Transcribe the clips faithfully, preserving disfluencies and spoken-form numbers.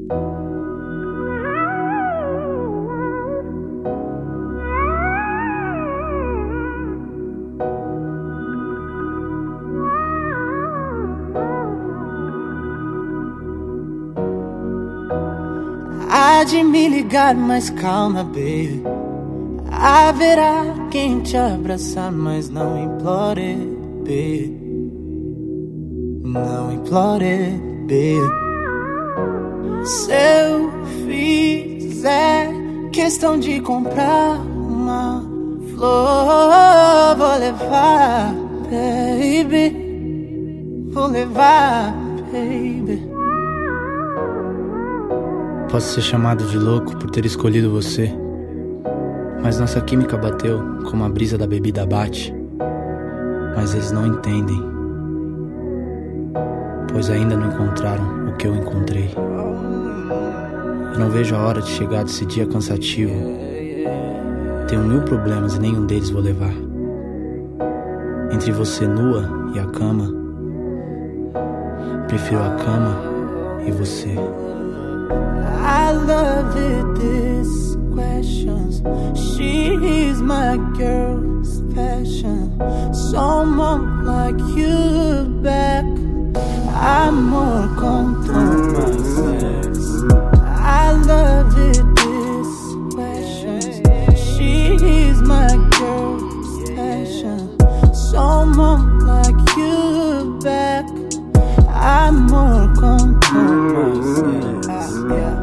Há de me ligar, mas calma, baby. Haverá quem te abraçar, mas não implore, baby. Não implore, baby. Se eu fizer questão de comprar uma flor, vou levar, baby. Vou levar, baby. Posso ser chamado de louco por ter escolhido você, mas nossa química bateu como a brisa da bebida bate. Mas eles não entendem, pois ainda não encontraram o que eu encontrei. Eu não vejo a hora de chegar desse dia cansativo. Tenho mil problemas e nenhum deles vou levar. Entre você nua e a cama, prefiro a cama e você. I love it, these questions. She is my girl's passion. Someone like you back, I'm more comfortable myself. I love it, these questions. She is my girl's passion. Someone like you back, I'm more comfortable myself. Yeah.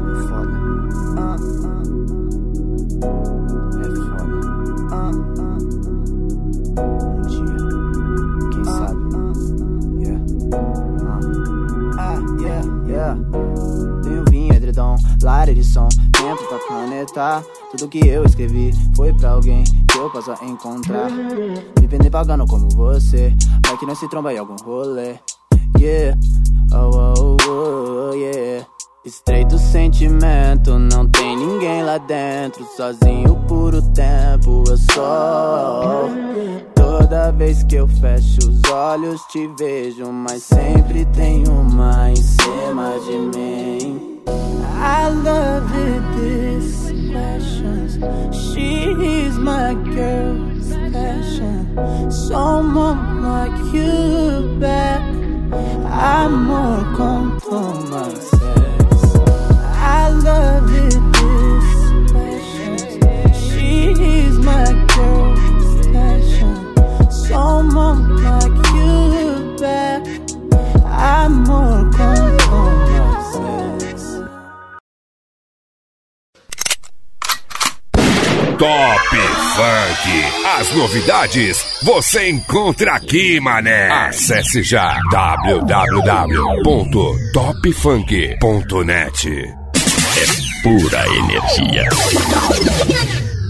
Tenho vinho, edredom, lar, edição, tempo pra planetar. Tudo que eu escrevi foi pra alguém que eu possa encontrar. Vivendo e pagando como você, vai que não se tromba em algum rolê. Yeah, oh, oh, oh, oh, yeah. Estreito sentimento, não tem ninguém lá dentro. Sozinho por o tempo, eu sou. Toda vez que eu fecho os olhos te vejo, mas sempre tem uma em cima de mim. I love it, these questions. She is my girl's passion. Someone like you back, I'm more comfortable myself. I love it, these questions. She is my girl's passion. Someone like you back, I'm more comfortable myself. Top Funk. As novidades você encontra aqui, mané. Acesse já w w w ponto top funk ponto net. É pura energia.